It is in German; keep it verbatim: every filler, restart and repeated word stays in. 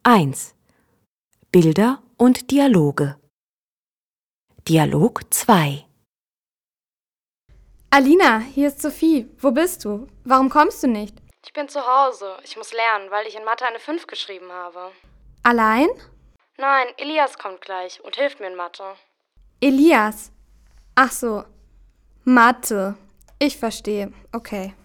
eins. Bilder und Dialoge. Dialog zwei. Alina, hier ist Sophie. Wo bist du? Warum kommst du nicht? Ich bin zu Hause. Ich muss lernen, weil ich in Mathe eine fünf geschrieben habe. Allein? Nein, Elias kommt gleich und hilft mir in Mathe. Elias. Ach so. Mathe. Ich verstehe. Okay.